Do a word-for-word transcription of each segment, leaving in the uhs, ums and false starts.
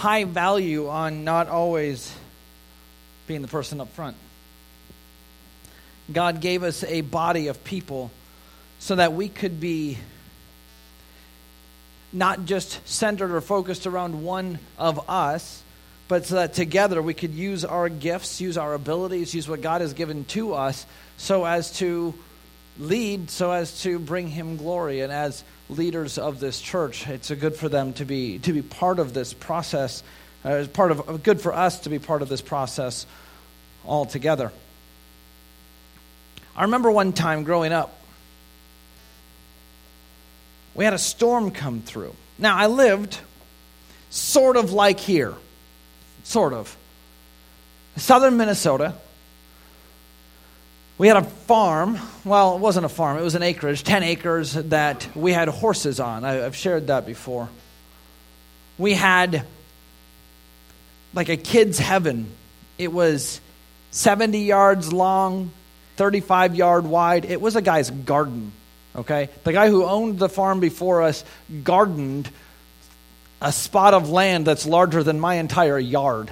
high value on not always being the person up front. God gave us a body of people so that we could be not just centered or focused around one of us, but so that together we could use our gifts, use our abilities, use what God has given to us so as to lead, so as to bring Him glory. And as leaders of this church, it's a good for them to be to be part of this process. Uh, it's part of good for us to be part of this process all together. I remember one time growing up, we had a storm come through. Now, I lived sort of like here, sort of. Southern Minnesota. We had a farm. Well, it wasn't a farm. It was an acreage, ten acres that we had horses on. I, I've shared that before. We had like a kid's heaven. It was seventy yards long, thirty-five yard wide. It was a guy's garden. Okay, the guy who owned the farm before us gardened a spot of land that's larger than my entire yard.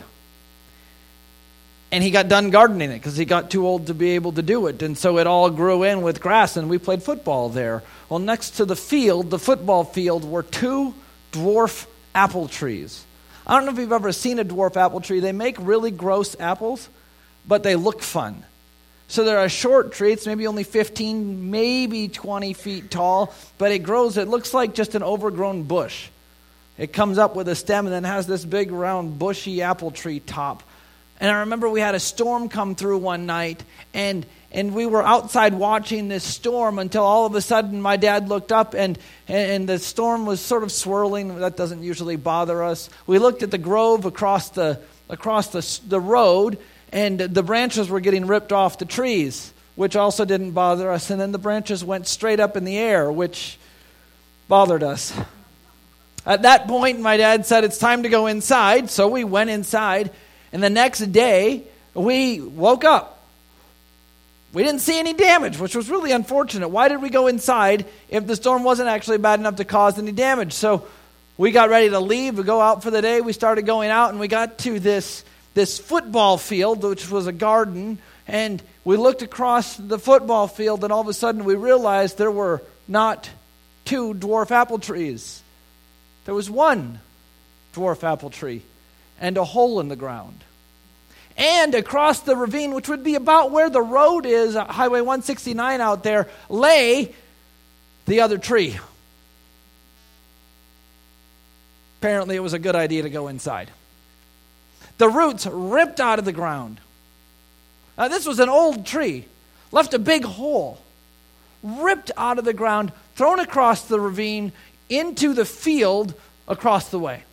And he got done gardening it because he got too old to be able to do it. And so it all grew in with grass, and we played football there. Well, next to the field, the football field, were two dwarf apple trees. I don't know if you've ever seen a dwarf apple tree. They make really gross apples, but they look fun. So they're a short tree. It's maybe only fifteen, maybe twenty feet tall, but it grows. It looks like just an overgrown bush. It comes up with a stem and then has this big, round, bushy apple tree top. And I remember we had a storm come through one night, and and we were outside watching this storm until all of a sudden my dad looked up, and, and the storm was sort of swirling. That doesn't usually bother us. We looked at the grove across the across the the road, and the branches were getting ripped off the trees, which also didn't bother us. And then the branches went straight up in the air, which bothered us. At that point, my dad said, it's time to go inside. So we went inside. And the next day, we woke up. We didn't see any damage, which was really unfortunate. Why did we go inside if the storm wasn't actually bad enough to cause any damage? So we got ready to leave. We go out for the day. We started going out, and we got to this this football field, which was a garden, and we looked across the football field, and all of a sudden we realized there were not two dwarf apple trees. There was one dwarf apple tree and a hole in the ground. And across the ravine, which would be about where the road is, Highway one sixty-nine out there, lay the other tree. Apparently it was a good idea to go inside. The roots ripped out of the ground. Now, this was an old tree, left a big hole, ripped out of the ground, thrown across the ravine into the field across the way.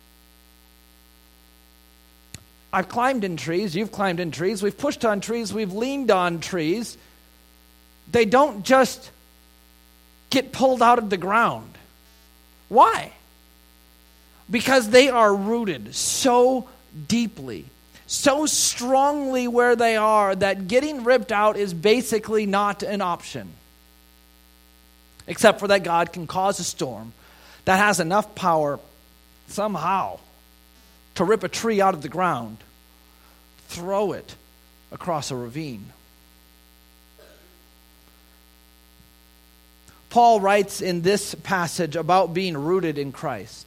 I've climbed in trees. You've climbed in trees. We've pushed on trees. We've leaned on trees. They don't just get pulled out of the ground. Why? Because they are rooted so deeply, so strongly where they are, that getting ripped out is basically not an option. Except for that God can cause a storm that has enough power somehow to rip a tree out of the ground, throw it across a ravine. Paul writes in this passage about being rooted in Christ.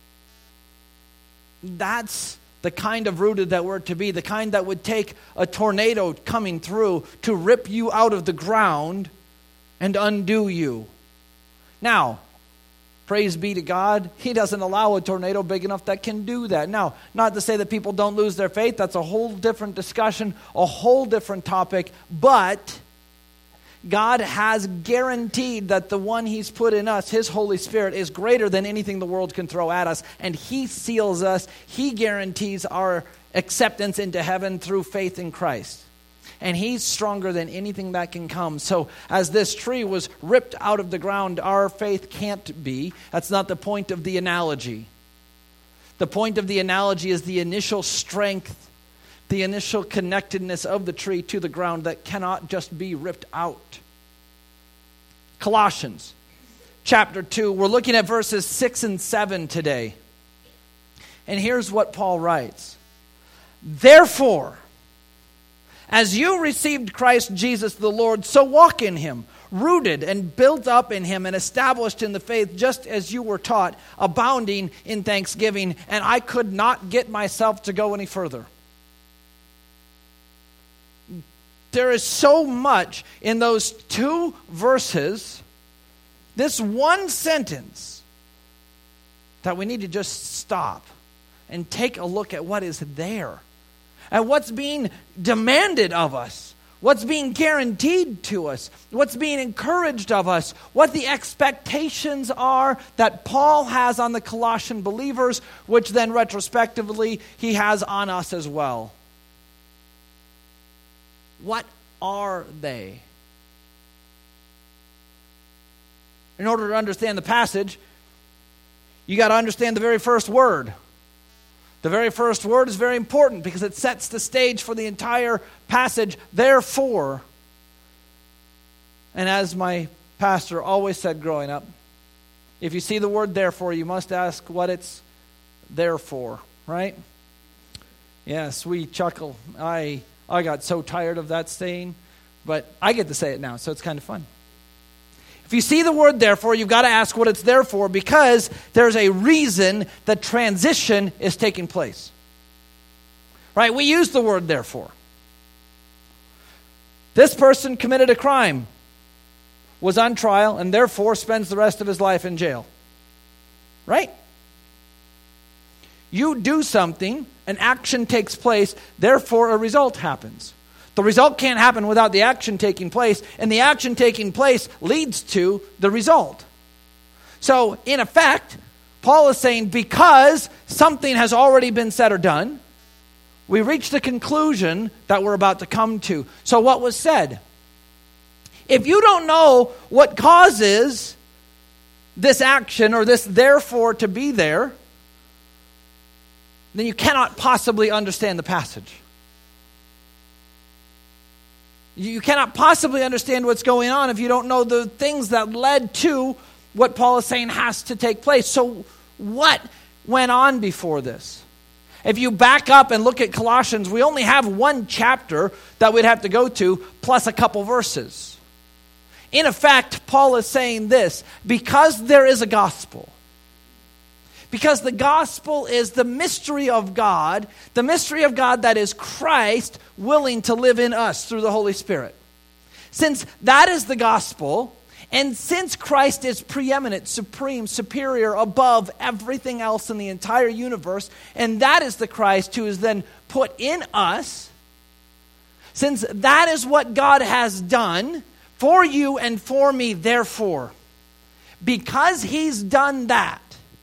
That's the kind of rooted that we're to be, the kind that would take a tornado coming through to rip you out of the ground and undo you. Now, praise be to God, He doesn't allow a tornado big enough that can do that. Now, not to say that people don't lose their faith. That's a whole different discussion, a whole different topic. But God has guaranteed that the one He's put in us, His Holy Spirit, is greater than anything the world can throw at us. And He seals us. He guarantees our acceptance into heaven through faith in Christ. And He's stronger than anything that can come. So as this tree was ripped out of the ground, our faith can't be. That's not the point of the analogy. The point of the analogy is the initial strength, the initial connectedness of the tree to the ground that cannot just be ripped out. Colossians chapter two. We're looking at verses six and seven today. And here's what Paul writes. Therefore, as you received Christ Jesus the Lord, so walk in him, rooted and built up in him and established in the faith, just as you were taught, abounding in thanksgiving. And I could not get myself to go any further. There is so much in those two verses, this one sentence, that we need to just stop and take a look at what is there, at what's being demanded of us, what's being guaranteed to us, what's being encouraged of us, what the expectations are that Paul has on the Colossian believers, which then retrospectively he has on us as well. What are they? In order to understand the passage, you got to understand the very first word. The very first word is very important because it sets the stage for the entire passage. Therefore, and as my pastor always said growing up, if you see the word therefore, you must ask what it's there for, right? Yes, we chuckle. I I got so tired of that saying, but I get to say it now, so it's kind of fun. If you see the word therefore, you've got to ask what it's there for, because there's a reason that transition is taking place. Right? We use the word therefore. This person committed a crime, was on trial, and therefore spends the rest of his life in jail. Right? You do something, an action takes place, therefore a result happens. The result can't happen without the action taking place, and the action taking place leads to the result. So, in effect, Paul is saying because something has already been said or done, we reach the conclusion that we're about to come to. So what was said? If you don't know what causes this action or this therefore to be there, then you cannot possibly understand the passage. You cannot possibly understand what's going on if you don't know the things that led to what Paul is saying has to take place. So what went on before this? If you back up and look at Colossians, we only have one chapter that we'd have to go to, plus a couple verses. In effect, Paul is saying this: because there is a gospel, because the gospel is the mystery of God, the mystery of God that is Christ willing to live in us through the Holy Spirit. Since that is the gospel, and since Christ is preeminent, supreme, superior, above everything else in the entire universe, and that is the Christ who is then put in us, since that is what God has done for you and for me, therefore, because he's done that,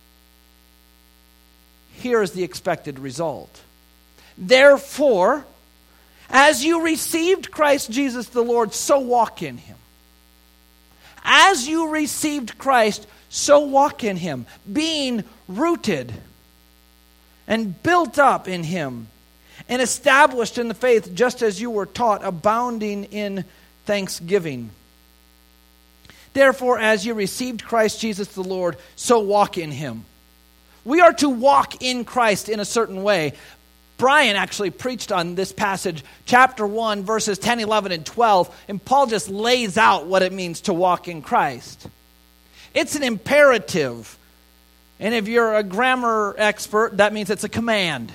here is the expected result. Therefore, as you received Christ Jesus the Lord, so walk in him. As you received Christ, so walk in him, being rooted and built up in him and established in the faith, just as you were taught, abounding in thanksgiving. Therefore, as you received Christ Jesus the Lord, so walk in him. We are to walk in Christ in a certain way. Brian actually preached on this passage, chapter one, verses ten, eleven, and twelve, and Paul just lays out what it means to walk in Christ. It's an imperative, and if you're a grammar expert, that means it's a command.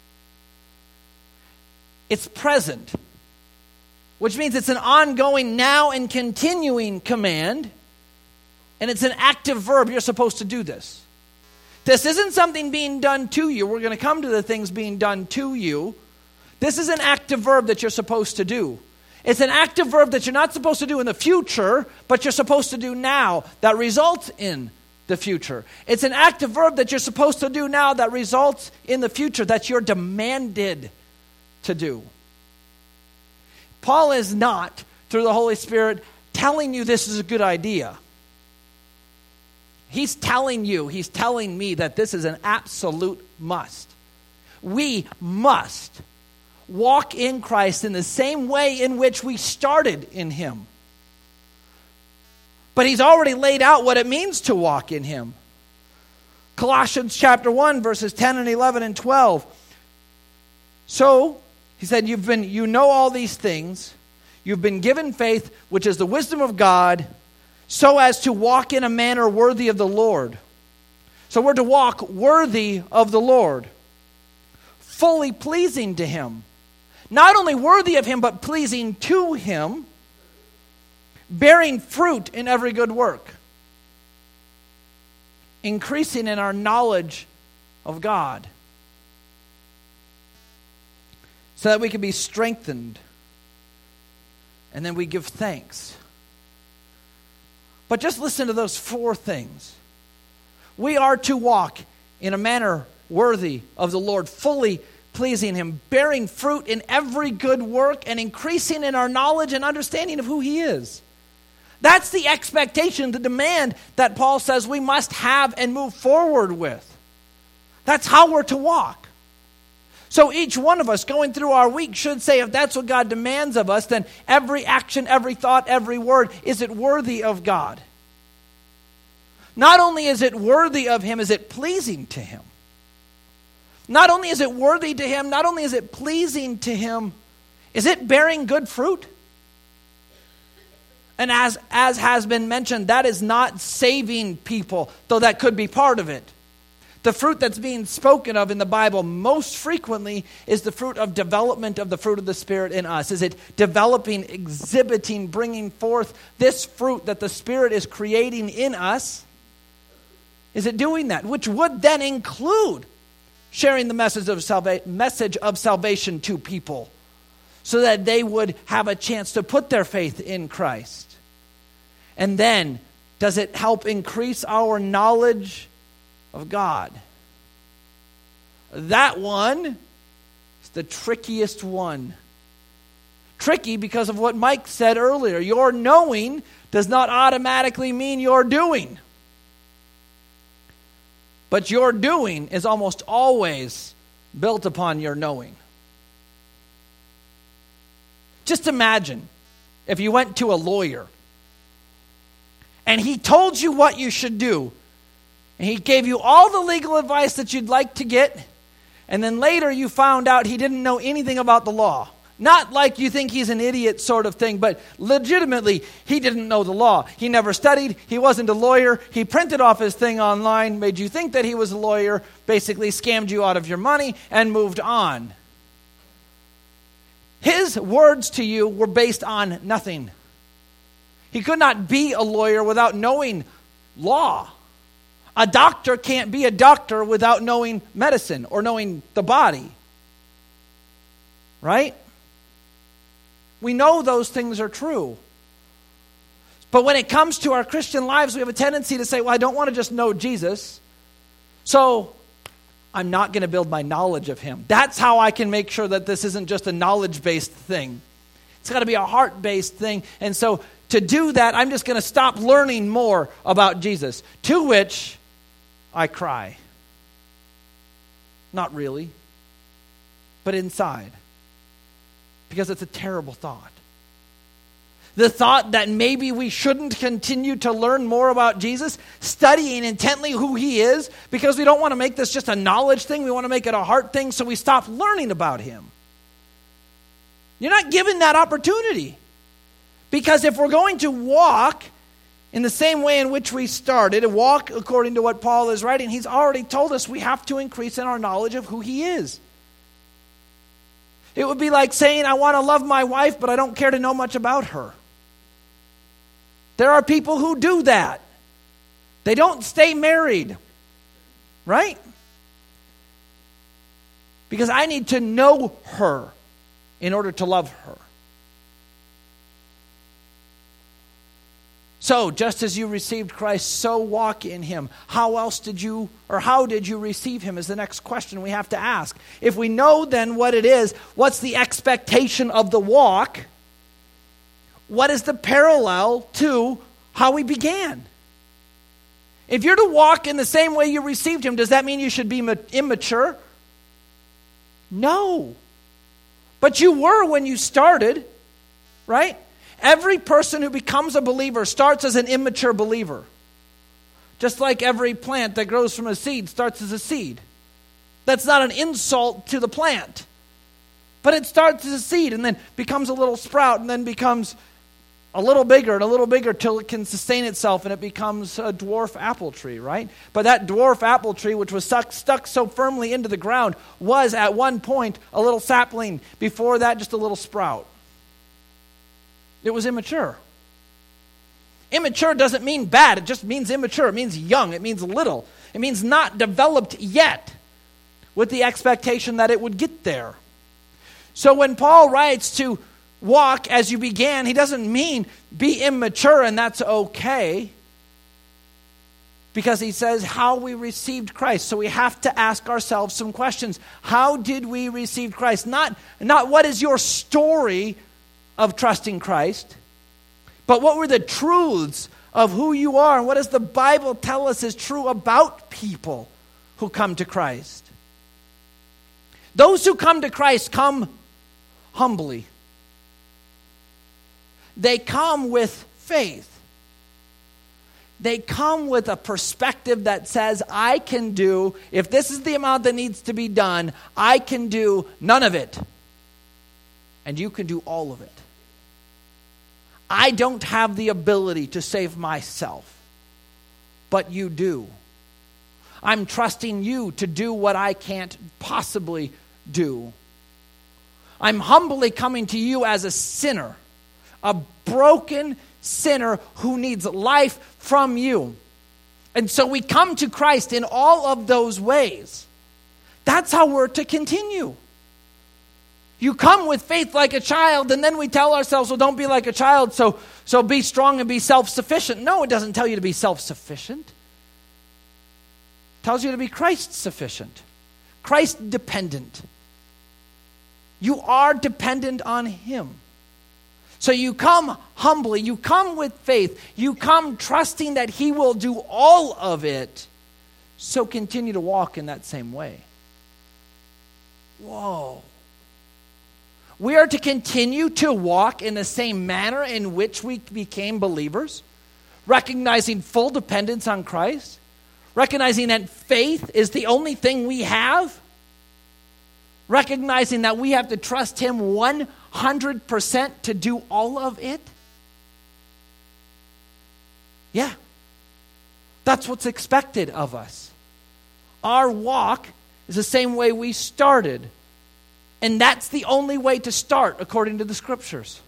It's present, which means it's an ongoing, now and continuing command, and it's an active verb. You're supposed to do this. This isn't something being done to you. We're going to come to the things being done to you. This is an active verb that you're supposed to do. It's an active verb that you're not supposed to do in the future, but you're supposed to do now that results in the future. It's an active verb that you're supposed to do now that results in the future, that you're demanded to do. Paul is not, through the Holy Spirit, telling you this is a good idea. He's telling you, he's telling me that this is an absolute must. We must walk in Christ in the same way in which we started in him. But he's already laid out what it means to walk in him. Colossians chapter one, verses ten and eleven and twelve. So, he said, you've been, you know all these things. You've been given faith, which is the wisdom of God, so as to walk in a manner worthy of the Lord. So we're to walk worthy of the Lord, fully pleasing to Him. Not only worthy of Him, but pleasing to Him, bearing fruit in every good work, increasing in our knowledge of God, so that we can be strengthened, and then we give thanks. But just listen to those four things. We are to walk in a manner worthy of the Lord, fully pleasing Him, bearing fruit in every good work, and increasing in our knowledge and understanding of who He is. That's the expectation, the demand that Paul says we must have and move forward with. That's how we're to walk. So each one of us going through our week should say, if that's what God demands of us, then every action, every thought, every word, is it worthy of God? Not only is it worthy of Him, is it pleasing to Him? Not only is it worthy to Him, not only is it pleasing to Him, is it bearing good fruit? And as, as has been mentioned, that is not saving people, though that could be part of it. The fruit that's being spoken of in the Bible most frequently is the fruit of development of the fruit of the Spirit in us. Is it developing, exhibiting, bringing forth this fruit that the Spirit is creating in us? Is it doing that? Which would then include sharing the message of, salva- message of salvation to people so that they would have a chance to put their faith in Christ. And then, does it help increase our knowledge of God? That one is the trickiest one. Tricky because of what Mike said earlier. Your knowing does not automatically mean your doing. But your doing is almost always built upon your knowing. Just imagine if you went to a lawyer and he told you what you should do, and he gave you all the legal advice that you'd like to get, and then later you found out he didn't know anything about the law. Not like you think he's an idiot sort of thing, but legitimately, he didn't know the law. He never studied. He wasn't a lawyer. He printed off his thing online, made you think that he was a lawyer, basically scammed you out of your money, and moved on. His words to you were based on nothing. He could not be a lawyer without knowing law. A doctor can't be a doctor without knowing medicine or knowing the body. Right? We know those things are true. But when it comes to our Christian lives, we have a tendency to say, well, I don't want to just know Jesus, so I'm not going to build my knowledge of Him. That's how I can make sure that this isn't just a knowledge-based thing. It's got to be a heart-based thing. And so to do that, I'm just going to stop learning more about Jesus. To which I cry. Not really, but inside. Because it's a terrible thought. The thought that maybe we shouldn't continue to learn more about Jesus, studying intently who He is, because we don't want to make this just a knowledge thing. We want to make it a heart thing, so we stop learning about Him. You're not given that opportunity. Because if we're going to walk in the same way in which we started, and walk according to what Paul is writing, he's already told us we have to increase in our knowledge of who He is. It would be like saying, I want to love my wife, but I don't care to know much about her. There are people who do that. They don't stay married, right? Because I need to know her in order to love her. So, just as you received Christ, so walk in Him. How else did you, or how did you receive Him is the next question we have to ask. If we know then what it is, what's the expectation of the walk? What is the parallel to how we began? If you're to walk in the same way you received Him, does that mean you should be immature? No. But you were when you started, right? Every person who becomes a believer starts as an immature believer. Just like every plant that grows from a seed starts as a seed. That's not an insult to the plant. But it starts as a seed and then becomes a little sprout and then becomes a little bigger and a little bigger till it can sustain itself and it becomes a dwarf apple tree, right? But that dwarf apple tree, which was stuck, stuck so firmly into the ground, was at one point a little sapling. Before that, just a little sprout. It was immature. Immature doesn't mean bad. It just means immature. It means young. It means little. It means not developed yet, with the expectation that it would get there. So when Paul writes to walk as you began, he doesn't mean be immature and that's okay. Because he says how we received Christ. So we have to ask ourselves some questions. How did we receive Christ? Not, not what is your story of trusting Christ, but what were the truths of who you are and what does the Bible tell us is true about people who come to Christ? Those who come to Christ come humbly. They come with faith. They come with a perspective that says, I can do, if this is the amount that needs to be done, I can do none of it. And you can do all of it. I don't have the ability to save myself, but you do. I'm trusting you to do what I can't possibly do. I'm humbly coming to you as a sinner, a broken sinner who needs life from you. And so we come to Christ in all of those ways. That's how we're to continue. You come with faith like a child, and then we tell ourselves, well, don't be like a child, so, so be strong and be self-sufficient. No, it doesn't tell you to be self-sufficient. It tells you to be Christ-sufficient, Christ-dependent. You are dependent on Him. So you come humbly, you come with faith, you come trusting that He will do all of it, so continue to walk in that same way. Whoa. We are to continue to walk in the same manner in which we became believers, recognizing full dependence on Christ, recognizing that faith is the only thing we have, recognizing that we have to trust Him one hundred percent to do all of it. Yeah, that's what's expected of us. Our walk is the same way we started. And that's the only way to start, according to the Scriptures.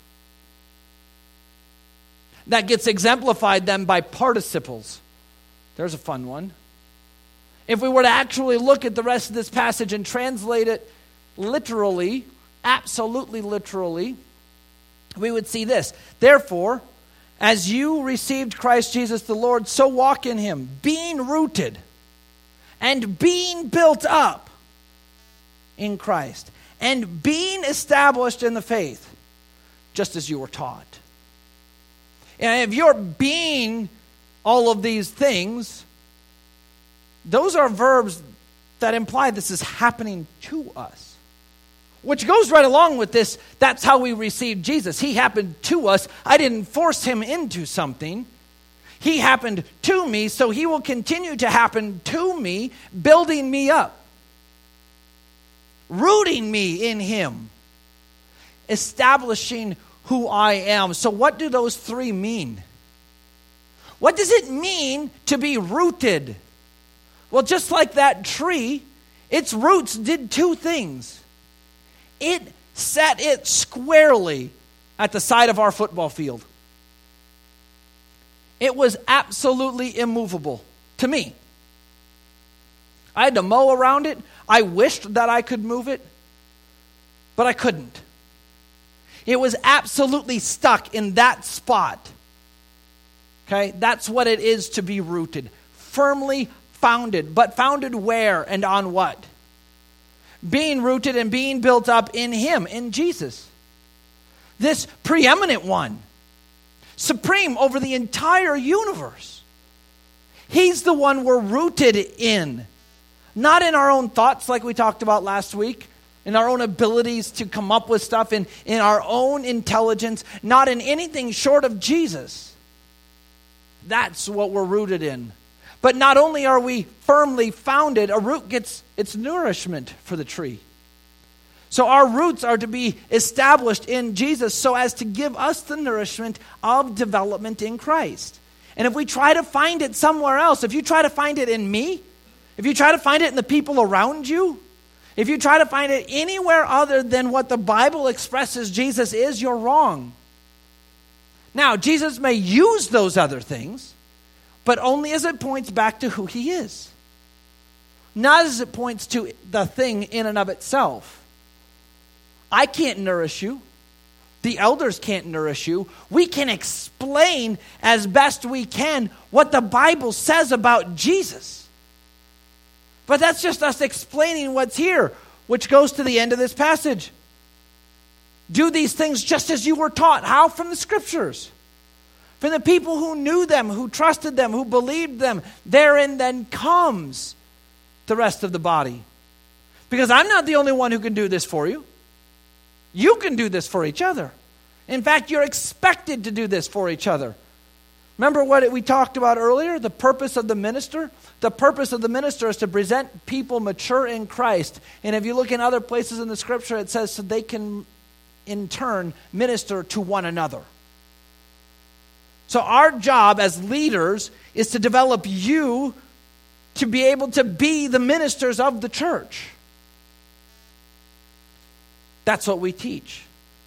That gets exemplified then by participles. There's a fun one. If we were to actually look at the rest of this passage and translate it literally, absolutely literally, we would see this. Therefore, as you received Christ Jesus the Lord, so walk in Him, being rooted and being built up in Christ, and being established in the faith, just as you were taught. And if you're being all of these things, those are verbs that imply this is happening to us. Which goes right along with this, that's how we received Jesus. He happened to us. I didn't force Him into something. He happened to me, so He will continue to happen to me, building me up. Rooting me in Him, establishing who I am. So what do those three mean? What does it mean to be rooted? Well, just like that tree, its roots did two things. It set it squarely at the side of our football field. It was absolutely immovable to me. I had to mow around it. I wished that I could move it, but I couldn't. It was absolutely stuck in that spot. Okay, that's what it is to be rooted. Firmly founded, but founded where and on what? Being rooted and being built up in Him, in Jesus. This preeminent one, supreme over the entire universe. He's the one we're rooted in. Not in our own thoughts like we talked about last week, in our own abilities to come up with stuff, in, in our own intelligence, not in anything short of Jesus. That's what we're rooted in. But not only are we firmly founded, a root gets its nourishment for the tree. So our roots are to be established in Jesus so as to give us the nourishment of development in Christ. And if we try to find it somewhere else, if you try to find it in me, if you try to find it in the people around you, if you try to find it anywhere other than what the Bible expresses Jesus is, you're wrong. Now, Jesus may use those other things, but only as it points back to who he is. Not as it points to the thing in and of itself. I can't nourish you. The elders can't nourish you. We can explain as best we can what the Bible says about Jesus. But that's just us explaining what's here, which goes to the end of this passage. Do these things just as you were taught. How? From the Scriptures. From the people who knew them, who trusted them, who believed them. Therein then comes the rest of the body. Because I'm not the only one who can do this for you. You can do this for each other. In fact, you're expected to do this for each other. Remember what we talked about earlier? The purpose of the minister? The purpose of the minister is to present people mature in Christ. And if you look in other places in the Scripture, it says so they can, in turn, minister to one another. So our job as leaders is to develop you to be able to be the ministers of the church. That's what we teach.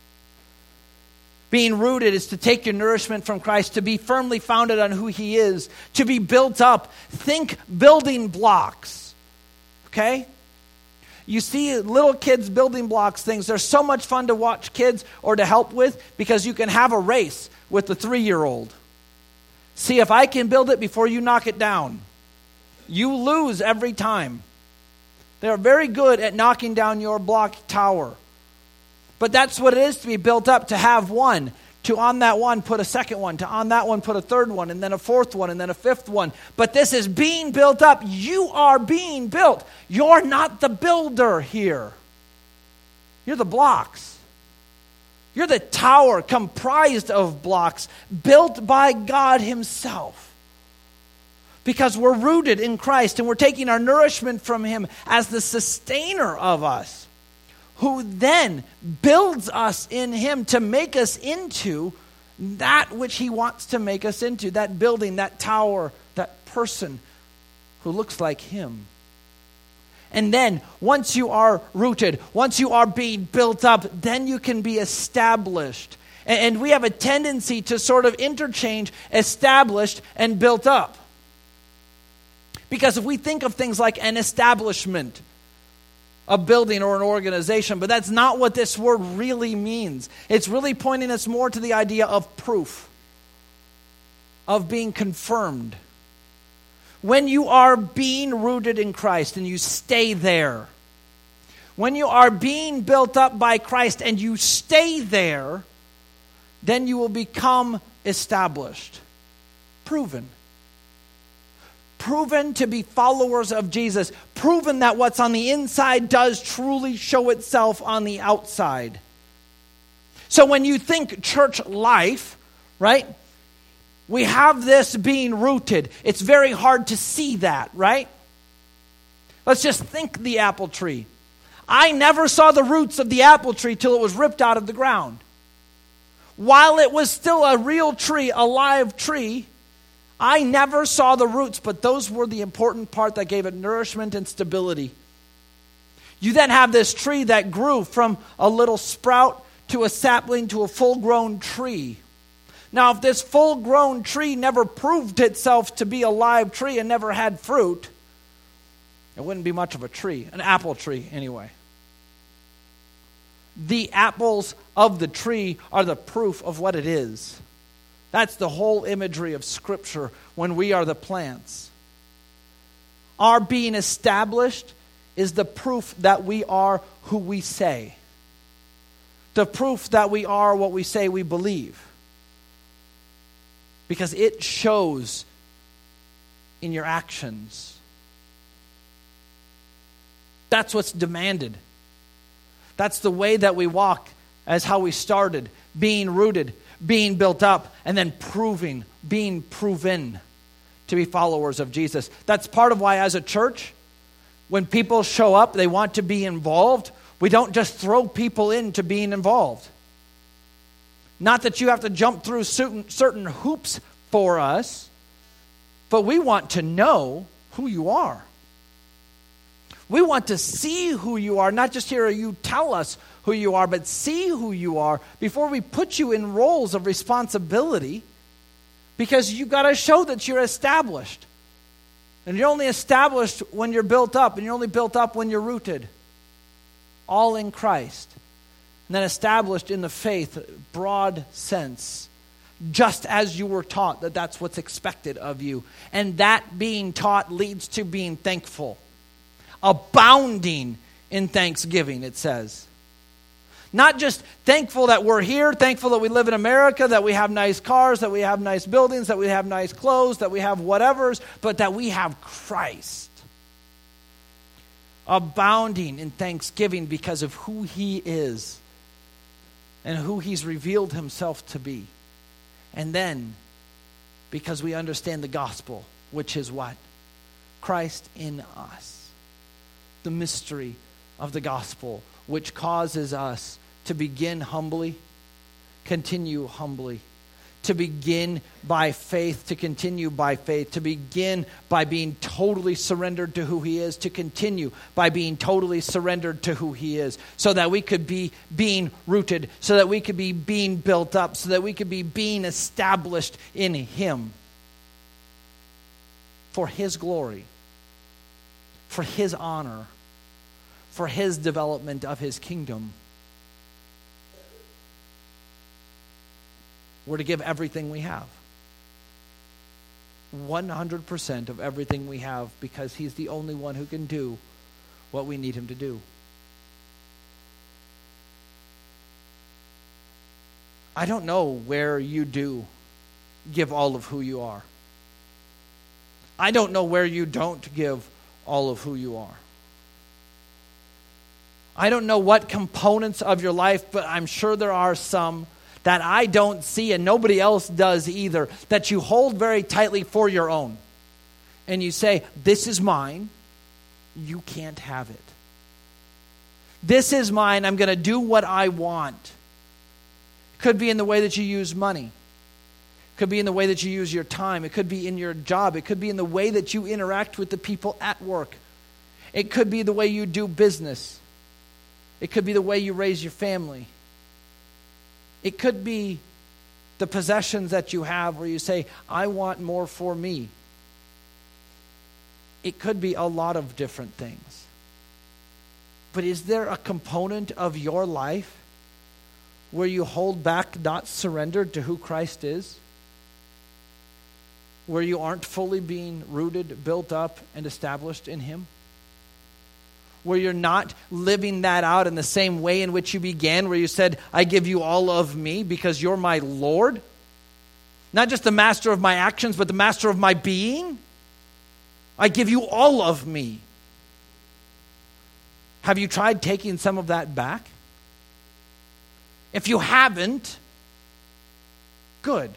Being rooted is to take your nourishment from Christ, to be firmly founded on who he is, to be built up. Think building blocks. Okay? You see little kids building blocks things. They're so much fun to watch kids or to help with because you can have a race with the three-year-old. See if I can build it before you knock it down. You lose every time. They're very good at knocking down your block tower. But that's what it is to be built up, to have one, to on that one put a second one, to on that one put a third one, and then a fourth one, and then a fifth one. But this is being built up. You are being built. You're not the builder here. You're the blocks. You're the tower comprised of blocks built by God himself. Because we're rooted in Christ and we're taking our nourishment from him as the sustainer of us, who then builds us in him to make us into that which he wants to make us into, that building, that tower, that person who looks like him. And then, once you are rooted, once you are being built up, then you can be established. And we have a tendency to sort of interchange established and built up. Because if we think of things like an establishment, a building or an organization, but that's not what this word really means. It's really pointing us more to the idea of proof, of being confirmed. When you are being rooted in Christ and you stay there, when you are being built up by Christ and you stay there, then you will become established, proven. Proven to be followers of Jesus. Proven that what's on the inside does truly show itself on the outside. So when you think church life, right? We have this being rooted. It's very hard to see that, right? Let's just think the apple tree. I never saw the roots of the apple tree till it was ripped out of the ground. While it was still a real tree, a live tree, I never saw the roots, but those were the important part that gave it nourishment and stability. You then have this tree that grew from a little sprout to a sapling to a full-grown tree. Now, if this full-grown tree never proved itself to be a live tree and never had fruit, it wouldn't be much of a tree, an apple tree anyway. The apples of the tree are the proof of what it is. That's the whole imagery of Scripture when we are the plants. Our being established is the proof that we are who we say. The proof that we are what we say we believe. Because it shows in your actions. That's what's demanded. That's the way that we walk as how we started, being rooted, being built up, and then proving, being proven to be followers of Jesus. That's part of why as a church, when people show up, they want to be involved, we don't just throw people into being involved. Not that you have to jump through certain, certain hoops for us, but we want to know who you are. We want to see who you are, not just hear you tell us who you are, but see who you are before we put you in roles of responsibility, because you've got to show that you're established. And you're only established when you're built up, and you're only built up when you're rooted. All in Christ. And then established in the faith, broad sense. Just as you were taught that that's what's expected of you. And that being taught leads to being thankful. Abounding in thanksgiving, it says. Not just thankful that we're here, thankful that we live in America, that we have nice cars, that we have nice buildings, that we have nice clothes, that we have whatevers, but that we have Christ. Abounding in thanksgiving because of who He is and who He's revealed Himself to be. And then, because we understand the gospel, which is what? Christ in us. The mystery of the gospel, which causes us to begin humbly, continue humbly, to begin by faith, to continue by faith, to begin by being totally surrendered to who He is, to continue by being totally surrendered to who He is, so that we could be being rooted, so that we could be being built up, so that we could be being established in Him for His glory, for His honor, for His development of His kingdom. We're to give everything we have. one hundred percent of everything we have, because He's the only one who can do what we need Him to do. I don't know where you do give all of who you are. I don't know where you don't give all of who you are. I don't know what components of your life, but I'm sure there are some that I don't see and nobody else does either, that you hold very tightly for your own. And you say, this is mine, you can't have it. This is mine, I'm going to do what I want. Could be in the way that you use money. Could be in the way that you use your time. It could be in your job. It could be in the way that you interact with the people at work. It could be the way you do business. It could be the way you raise your family. It could be the possessions that you have where you say, I want more for me. It could be a lot of different things. But is there a component of your life where you hold back, not surrendered to who Christ is? Where you aren't fully being rooted, built up, and established in Him? Where you're not living that out in the same way in which you began, where you said, I give you all of me because you're my Lord? Not just the master of my actions, but the master of my being? I give you all of me. Have you tried taking some of that back? If you haven't, good.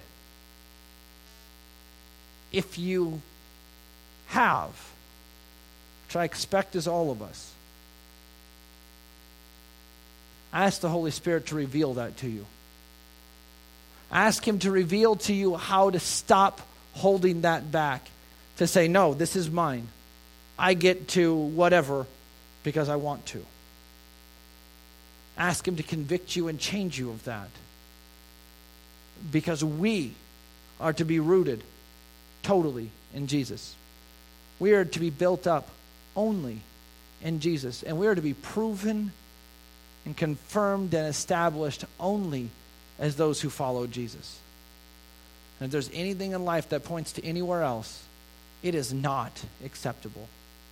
If you have, which I expect is all of us, ask the Holy Spirit to reveal that to you. Ask Him to reveal to you how to stop holding that back. To say, no, this is mine. I get to whatever because I want to. Ask Him to convict you and change you of that. Because we are to be rooted totally in Jesus. We are to be built up only in Jesus. And we are to be proven and confirmed and established only as those who follow Jesus. And if there's anything in life that points to anywhere else, it is not acceptable.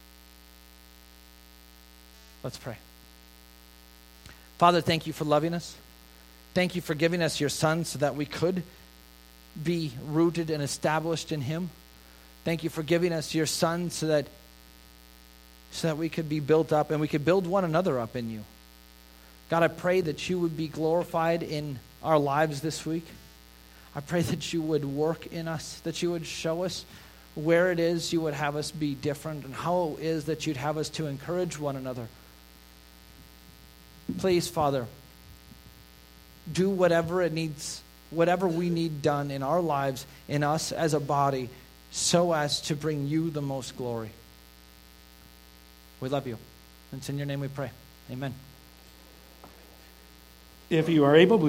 Let's pray. Father, thank you for loving us. Thank you for giving us your Son so that we could be rooted and established in Him. Thank you for giving us your Son so that, so that we could be built up and we could build one another up in you. God, I pray that you would be glorified in our lives this week. I pray that you would work in us, that you would show us where it is you would have us be different and how it is that you'd have us to encourage one another. Please, Father, do whatever it needs, whatever we need done in our lives, in us as a body, so as to bring you the most glory. We love you. It's in your name we pray. Amen. If you are able,